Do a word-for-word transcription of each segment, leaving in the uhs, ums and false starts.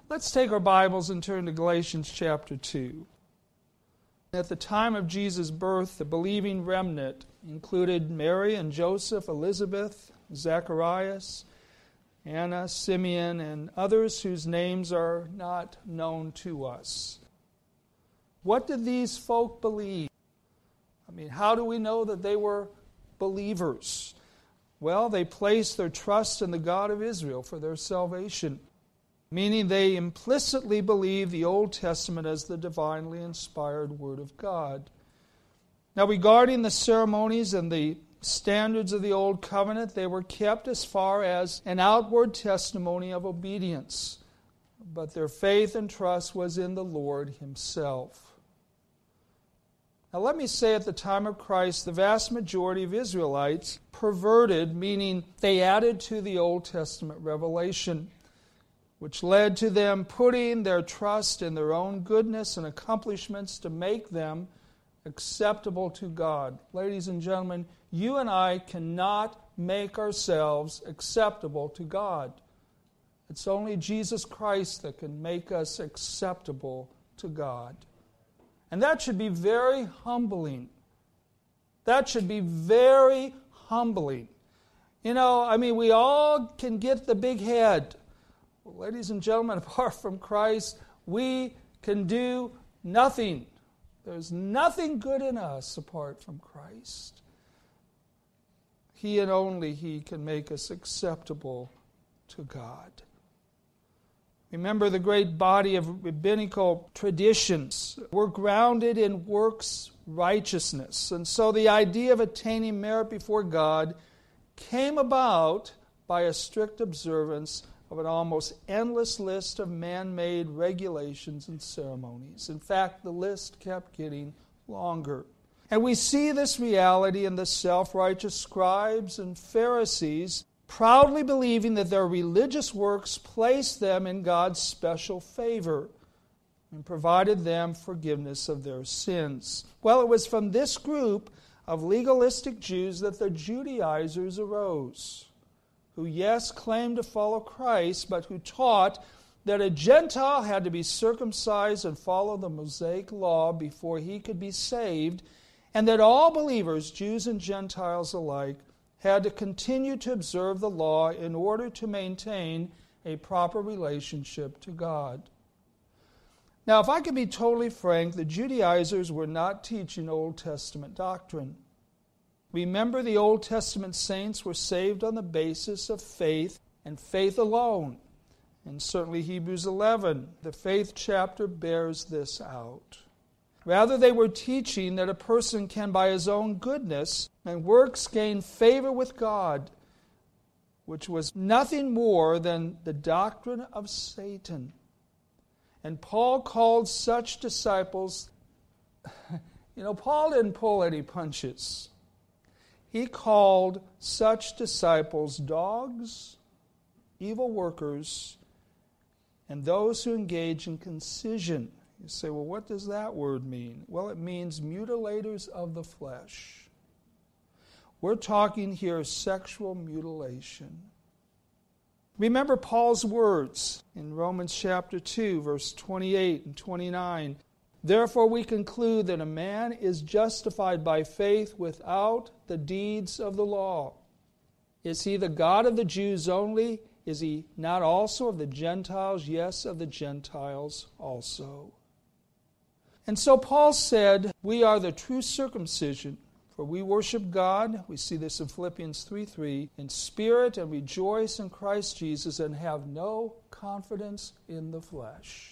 Let's take our Bibles and turn to Galatians chapter two. At the time of Jesus' birth, the believing remnant included Mary and Joseph, Elizabeth, Zacharias, Anna, Simeon, and others whose names are not known to us. What did these folk believe? I mean, how do we know that they were believers? Well, they placed their trust in the God of Israel for their salvation, meaning they implicitly believed the Old Testament as the divinely inspired Word of God. Now, regarding the ceremonies and the standards of the Old Covenant, they were kept as far as an outward testimony of obedience, but their faith and trust was in the Lord Himself. Now let me say, at the time of Christ, the vast majority of Israelites perverted, meaning they added to the Old Testament revelation, which led to them putting their trust in their own goodness and accomplishments to make them acceptable to God. Ladies and gentlemen, you and I cannot make ourselves acceptable to God. It's only Jesus Christ that can make us acceptable to God. And that should be very humbling. That should be very humbling. You know, I mean, we all can get the big head. Well, ladies and gentlemen, apart from Christ, we can do nothing. There's nothing good in us apart from Christ. He and only He can make us acceptable to God. Remember, the great body of rabbinical traditions were grounded in works righteousness. And so the idea of attaining merit before God came about by a strict observance of an almost endless list of man-made regulations and ceremonies. In fact, the list kept getting longer. And we see this reality in the self-righteous scribes and Pharisees proudly believing that their religious works placed them in God's special favor and provided them forgiveness of their sins. Well, it was from this group of legalistic Jews that the Judaizers arose, who, yes, claimed to follow Christ, but who taught that a Gentile had to be circumcised and follow the Mosaic law before he could be saved, and that all believers, Jews and Gentiles alike, had to continue to observe the law in order to maintain a proper relationship to God. Now, if I could be totally frank, the Judaizers were not teaching Old Testament doctrine. Remember, the Old Testament saints were saved on the basis of faith and faith alone. And certainly Hebrews eleven, the faith chapter, bears this out. Rather, they were teaching that a person can, by his own goodness and works, gain favor with God, which was nothing more than the doctrine of Satan. And Paul called such disciples, you know, Paul didn't pull any punches. He called such disciples dogs, evil workers, and those who engage in concision. You say, well, what does that word mean? Well, it means mutilators of the flesh. We're talking here sexual mutilation. Remember Paul's words in Romans chapter two, verse twenty-eight and twenty-nine. Therefore we conclude that a man is justified by faith without the deeds of the law. Is he the God of the Jews only? Is he not also of the Gentiles? Yes, of the Gentiles also. And so Paul said, we are the true circumcision, for we worship God, we see this in Philippians three three, in spirit, and rejoice in Christ Jesus, and have no confidence in the flesh.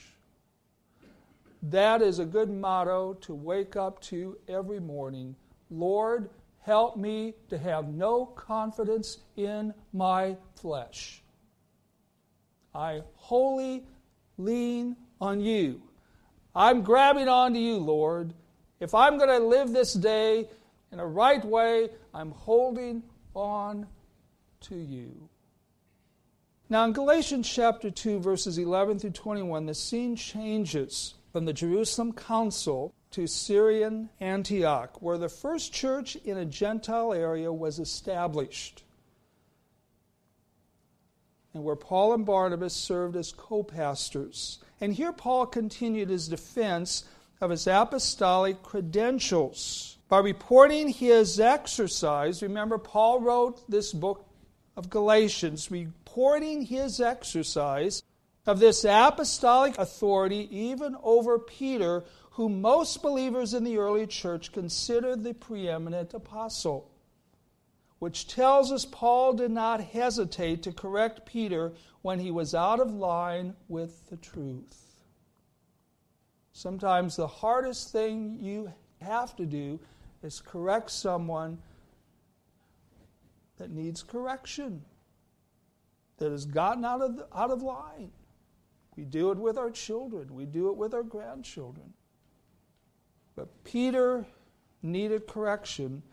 That is a good motto to wake up to every morning. Lord, help me to have no confidence in my flesh. I wholly lean on you. I'm grabbing onto you, Lord. If I'm going to live this day in a right way, I'm holding on to you. Now in Galatians chapter two, verses eleven through twenty-one, the scene changes from the Jerusalem Council to Syrian Antioch, where the first church in a Gentile area was established. and where Paul and Barnabas served as co-pastors. And here Paul continued his defense of his apostolic credentials by reporting his exercise. Remember, Paul wrote this book of Galatians, reporting his exercise of this apostolic authority even over Peter, whom most believers in the early church considered the preeminent apostle, which tells us Paul did not hesitate to correct Peter when he was out of line with the truth. Sometimes the hardest thing you have to do is correct someone that needs correction, that has gotten out of, out of line. We do it with our children. We do it with our grandchildren. But Peter needed correction,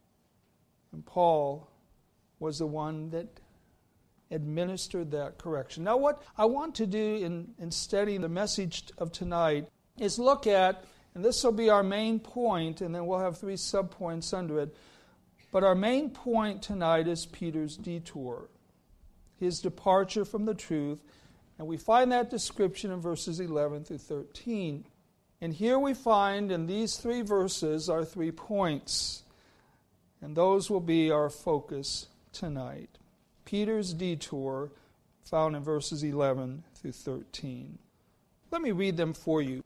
and Paul was the one that administered that correction. Now, what I want to do in, in studying the message of tonight is look at, and this will be our main point, and then we'll have three subpoints under it, but our main point tonight is Peter's detour, his departure from the truth, and we find that description in verses eleven through thirteen. And here we find in these three verses our three points, and those will be our focus tonight. Peter's detour, found in verses eleven through thirteen. Let me read them for you.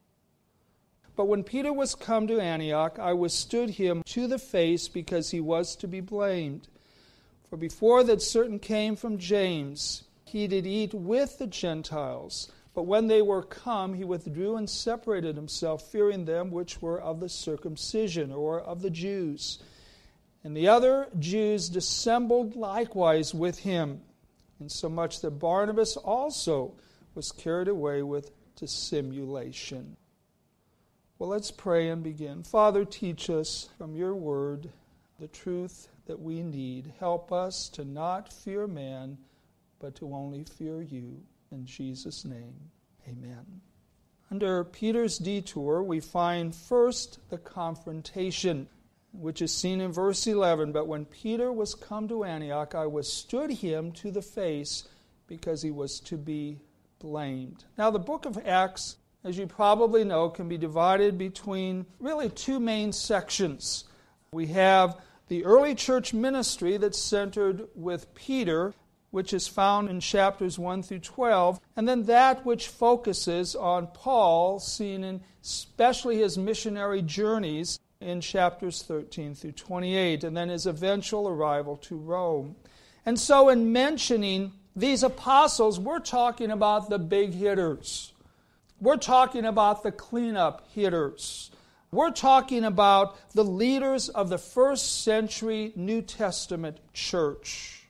But when Peter was come to Antioch, I withstood him to the face because he was to be blamed. For before that certain came from James, he did eat with the Gentiles. But when they were come, he withdrew and separated himself, fearing them which were of the circumcision, or of the Jews. And the other Jews dissembled likewise with him, insomuch that Barnabas also was carried away with dissimulation. Well, let's pray and begin. Father, teach us from your word the truth that we need. Help us to not fear man, but to only fear you. In Jesus' name, amen. Under Peter's detour, we find first the confrontation, which is seen in verse eleven. But when Peter was come to Antioch, I withstood him to the face because he was to be blamed. Now, the book of Acts, as you probably know, can be divided between really two main sections. We have the early church ministry that's centered with Peter, which is found in chapters one through twelve, and then that which focuses on Paul, seen in especially his missionary journeys in chapters thirteen through twenty-eight, and then his eventual arrival to Rome. And so in mentioning these apostles, we're talking about the big hitters. We're talking about the cleanup hitters. We're talking about the leaders of the first century New Testament church.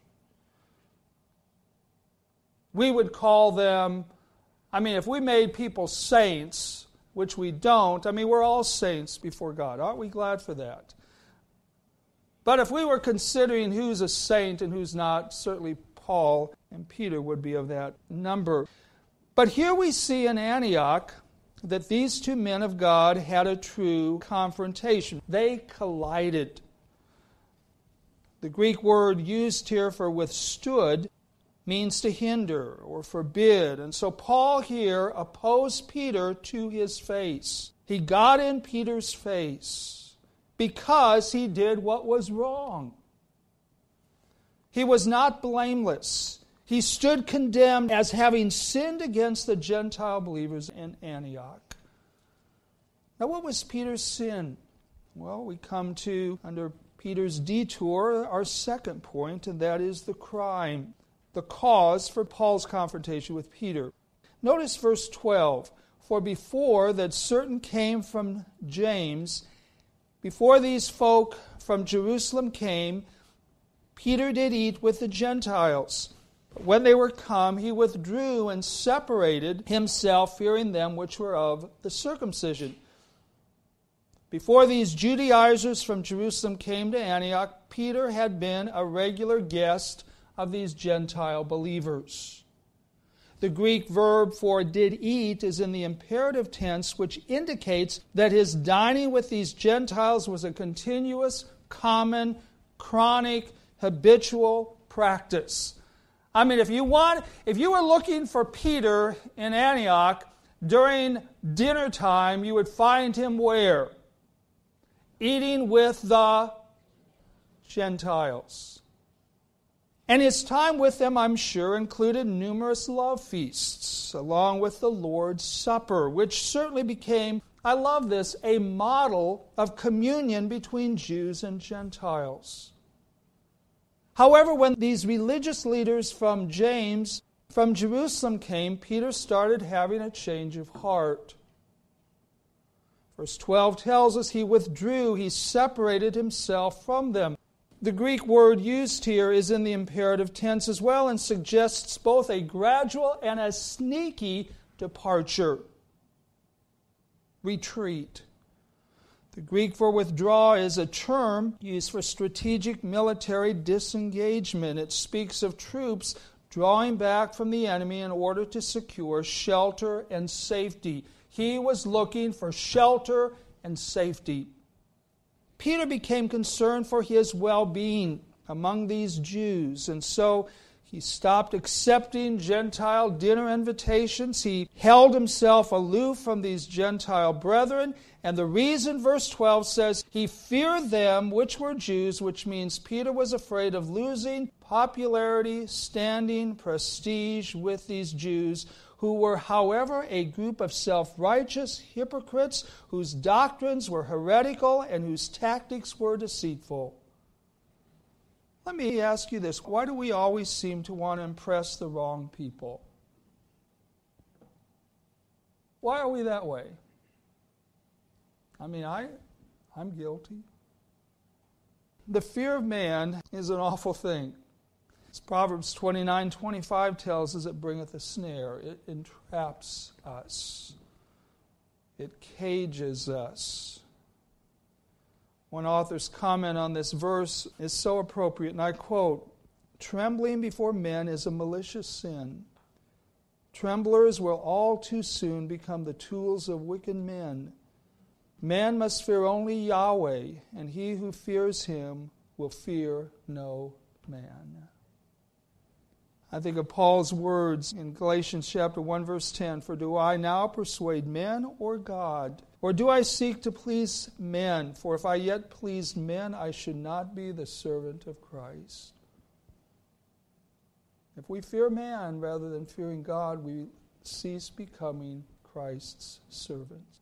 We would call them, I mean, if we made people saints, which we don't, I mean, we're all saints before God. Aren't we glad for that? But if we were considering who's a saint and who's not, certainly Paul and Peter would be of that number. But here we see in Antioch that these two men of God had a true confrontation. They collided. The Greek word used here for withstood means to hinder or forbid. And so Paul here opposed Peter to his face. He got in Peter's face because he did what was wrong. He was not blameless. He stood condemned as having sinned against the Gentile believers in Antioch. Now, what was Peter's sin? Well, we come to, under Peter's detour, our second point, and that is the crime, the cause for Paul's confrontation with Peter. Notice verse twelve. For before that certain came from James, before these folk from Jerusalem came, Peter did eat with the Gentiles. But when they were come, he withdrew and separated himself, fearing them which were of the circumcision. Before these Judaizers from Jerusalem came to Antioch, Peter had been a regular guest of these Gentile believers. The Greek verb for did eat is in the imperative tense, which indicates that his dining with these Gentiles was a continuous, common, chronic, habitual practice. I mean, if you want, if you were looking for Peter in Antioch during dinner time, you would find him where? Eating with the Gentiles. And his time with them, I'm sure, included numerous love feasts, along with the Lord's Supper, which certainly became, I love this, a model of communion between Jews and Gentiles. However, when these religious leaders from James, from Jerusalem came, Peter started having a change of heart. Verse twelve tells us he withdrew, he separated himself from them. The Greek word used here is in the imperative tense as well and suggests both a gradual and a sneaky departure. Retreat. The Greek for withdraw is a term used for strategic military disengagement. It speaks of troops drawing back from the enemy in order to secure shelter and safety. He was looking for shelter and safety. Peter became concerned for his well-being among these Jews, and so he stopped accepting Gentile dinner invitations. He held himself aloof from these Gentile brethren, and the reason, verse twelve says, he feared them which were Jews, which means Peter was afraid of losing popularity, standing, prestige with these Jews, who were, however, a group of self-righteous hypocrites whose doctrines were heretical and whose tactics were deceitful. Let me ask you this. Why do we always seem to want to impress the wrong people? Why are we that way? I mean, I, I'm guilty. The fear of man is an awful thing. As Proverbs twenty-nine twenty-five tells us, it bringeth a snare. It entraps us. It cages us. One author's comment on this verse is so appropriate, and I quote, "Trembling before men is a malicious sin. Tremblers will all too soon become the tools of wicked men. Man must fear only Yahweh, and he who fears him will fear no man." I think of Paul's words in Galatians chapter one, verse ten, "For do I now persuade men or God? Or do I seek to please men? For if I yet pleased men, I should not be the servant of Christ." If we fear man rather than fearing God, we cease becoming Christ's servants.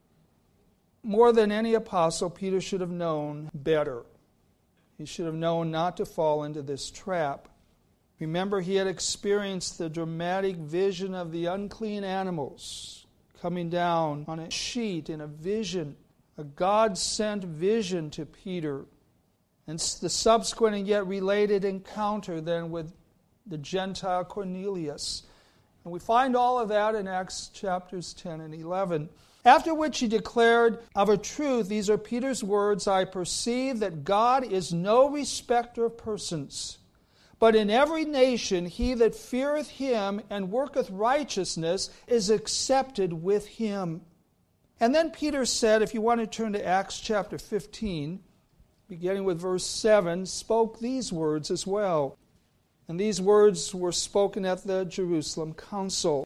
More than any apostle, Peter should have known better. He should have known not to fall into this trap. Remember, he had experienced the dramatic vision of the unclean animals coming down on a sheet in a vision, a God-sent vision to Peter. And the subsequent and yet related encounter then with the Gentile Cornelius. And we find all of that in Acts chapters ten and eleven. After which he declared, "Of a truth, these are Peter's words, I perceive that God is no respecter of persons. But in every nation he that feareth him and worketh righteousness is accepted with him." And then Peter said, if you want to turn to Acts chapter fifteen, beginning with verse seven, spoke these words as well. And these words were spoken at the Jerusalem council.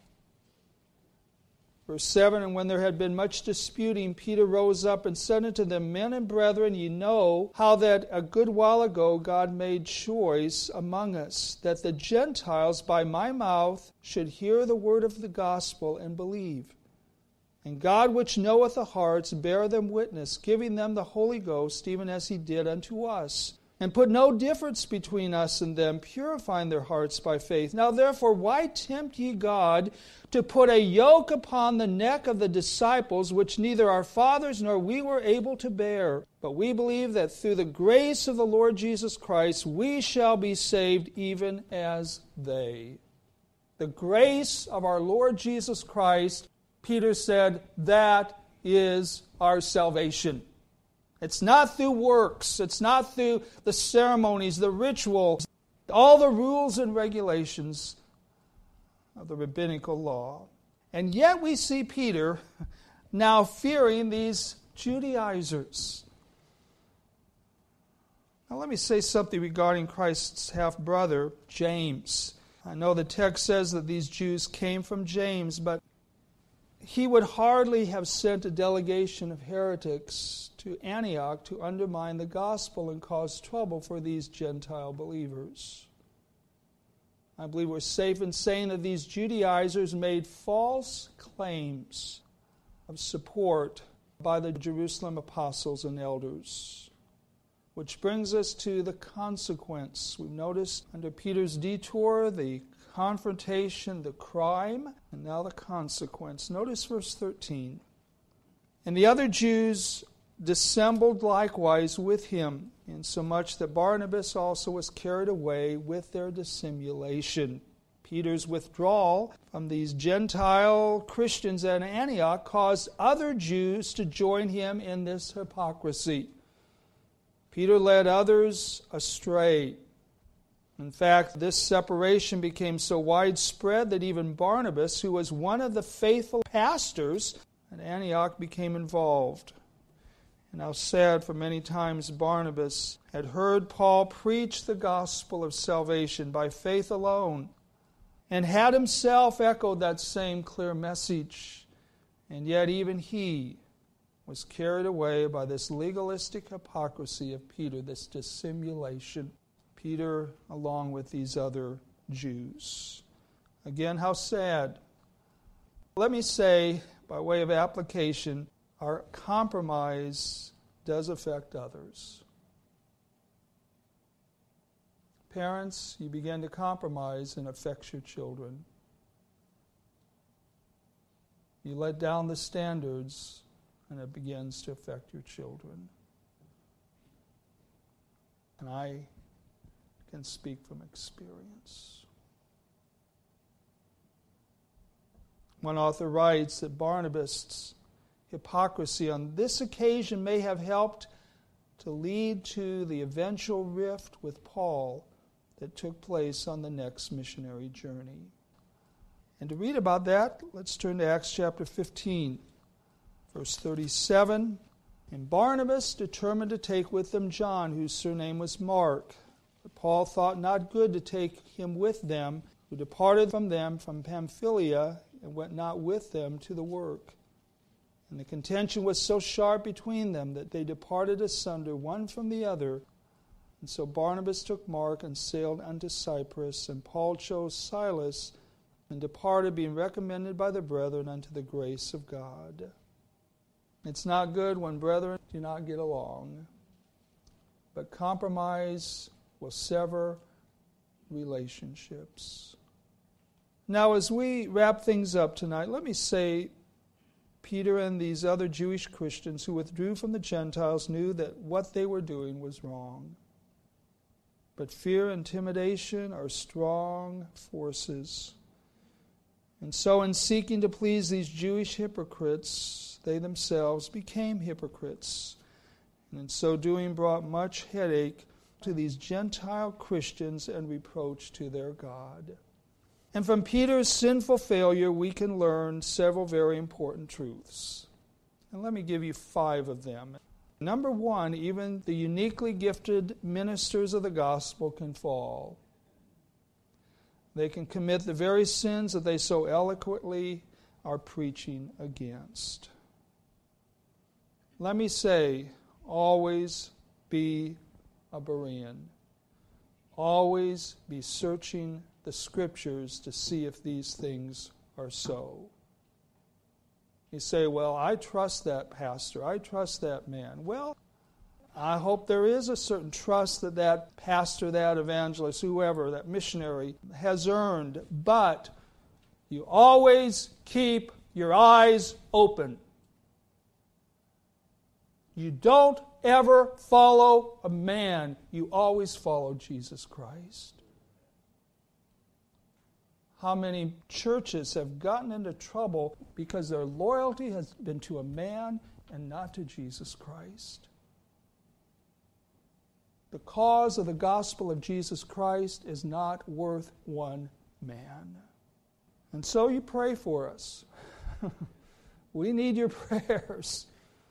Verse seven, "And when there had been much disputing, Peter rose up and said unto them, Men and brethren, ye know how that a good while ago God made choice among us, that the Gentiles by my mouth should hear the word of the gospel and believe. And God, which knoweth the hearts, bear them witness, giving them the Holy Ghost, even as he did unto us. And put no difference between us and them, purifying their hearts by faith. Now therefore, why tempt ye God to put a yoke upon the neck of the disciples, which neither our fathers nor we were able to bear? But we believe that through the grace of the Lord Jesus Christ, we shall be saved even as they." The grace of our Lord Jesus Christ, Peter said, that is our salvation. It's not through works. It's not through the ceremonies, the rituals, all the rules and regulations of the rabbinical law. And yet we see Peter now fearing these Judaizers. Now let me say something regarding Christ's half-brother, James. I know the text says that these Jews came from James, but he would hardly have sent a delegation of heretics to Antioch to undermine the gospel and cause trouble for these Gentile believers. I believe we're safe in saying that these Judaizers made false claims of support by the Jerusalem apostles and elders. Which brings us to the consequence. We've noticed under Peter's detour the confrontation, the crime, and now the consequence. Notice verse thirteen. And the other Jews dissembled likewise with him, insomuch that Barnabas also was carried away with their dissimulation. Peter's withdrawal from these Gentile Christians at Antioch caused other Jews to join him in this hypocrisy. Peter led others astray. In fact, this separation became so widespread that even Barnabas, who was one of the faithful pastors at Antioch, became involved. And how sad, for many times Barnabas had heard Paul preach the gospel of salvation by faith alone, and had himself echoed that same clear message. And yet even he was carried away by this legalistic hypocrisy of Peter, this dissimulation. Peter, along with these other Jews. Again, how sad. Let me say, by way of application, our compromise does affect others. Parents, you begin to compromise and affects your children. You let down the standards and it begins to affect your children. And I can speak from experience. One author writes that Barnabas' hypocrisy on this occasion may have helped to lead to the eventual rift with Paul that took place on the next missionary journey. And to read about that, let's turn to Acts chapter fifteen, verse thirty-seven. And Barnabas determined to take with them John, whose surname was Mark. But Paul thought not good to take him with them, who departed from them from Pamphylia, and went not with them to the work. And the contention was so sharp between them that they departed asunder one from the other. And so Barnabas took Mark and sailed unto Cyprus, and Paul chose Silas, and departed, being recommended by the brethren unto the grace of God. It's not good when brethren do not get along, but compromise will sever relationships. Now, as we wrap things up tonight, let me say Peter and these other Jewish Christians who withdrew from the Gentiles knew that what they were doing was wrong. But fear and intimidation are strong forces. And so in seeking to please these Jewish hypocrites, they themselves became hypocrites. And in so doing brought much headache to these Gentile Christians and reproach to their God. And from Peter's sinful failure, we can learn several very important truths. And let me give you five of them. Number one, even the uniquely gifted ministers of the gospel can fall. They can commit the very sins that they so eloquently are preaching against. Let me say, always be a Berean. Always be searching the Scriptures to see if these things are so. You say, well, I trust that pastor. I trust that man. Well, I hope there is a certain trust that that pastor, that evangelist, whoever, that missionary has earned. But you always keep your eyes open. You don't ever follow a man. You always follow Jesus Christ. How many churches have gotten into trouble because their loyalty has been to a man and not to Jesus Christ? The cause of the gospel of Jesus Christ is not worth one man. And so you pray for us. We need your prayers.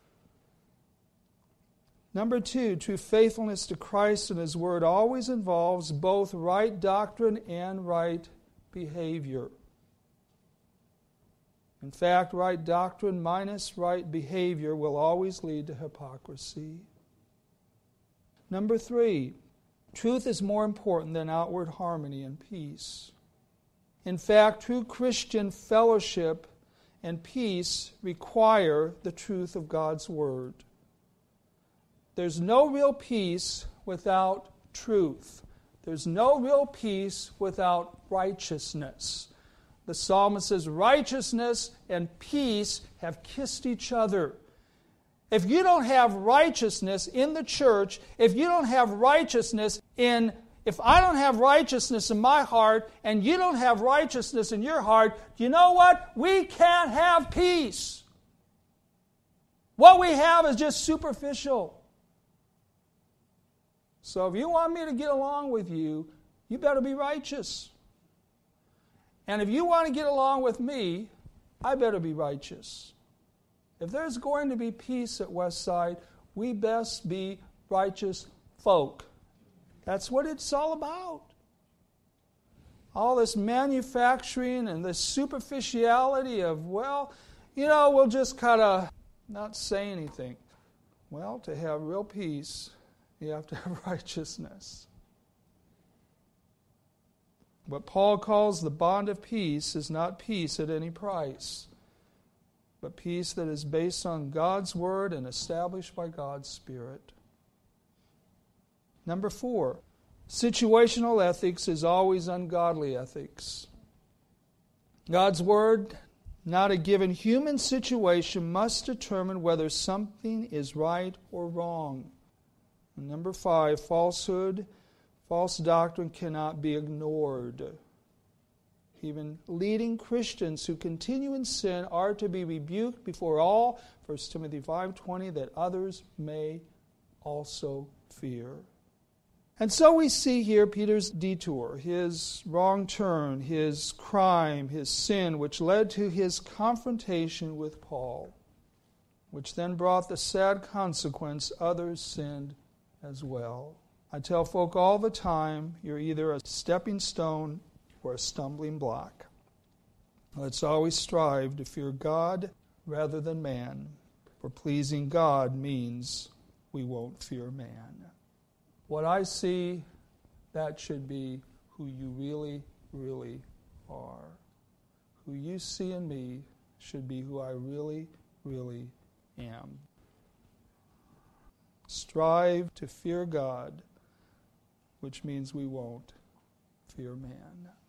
Number two, true faithfulness to Christ and His Word always involves both right doctrine and right behavior. In fact, right doctrine minus right behavior will always lead to hypocrisy. Number three, truth is more important than outward harmony and peace. In fact, true Christian fellowship and peace require the truth of God's Word. There's no real peace without truth. There's no real peace without righteousness. The psalmist says, righteousness and peace have kissed each other. If you don't have righteousness in the church, if you don't have righteousness in, if I don't have righteousness in my heart and you don't have righteousness in your heart, you know what? We can't have peace. What we have is just superficial. So if you want me to get along with you, you better be righteous. And if you want to get along with me, I better be righteous. If there's going to be peace at Westside, we best be righteous folk. That's what it's all about. All this manufacturing and this superficiality of, well, you know, we'll just kind of not say anything. Well, to have real peace, you have to have righteousness. What Paul calls the bond of peace is not peace at any price, but peace that is based on God's Word and established by God's Spirit. Number four, situational ethics is always ungodly ethics. God's Word, not a given human situation, must determine whether something is right or wrong. And number five, falsehood, false doctrine cannot be ignored. Even leading Christians who continue in sin are to be rebuked before all, First Timothy five twenty, that others may also fear. And so we see here Peter's detour, his wrong turn, his crime, his sin, which led to his confrontation with Paul, which then brought the sad consequence others sinned as well. I tell folk all the time, you're either a stepping stone or a stumbling block. Let's always strive to fear God rather than man, for pleasing God means we won't fear man. What I see, that should be who you really, really are. Who you see in me should be who I really, really am. Strive to fear God, which means we won't fear man.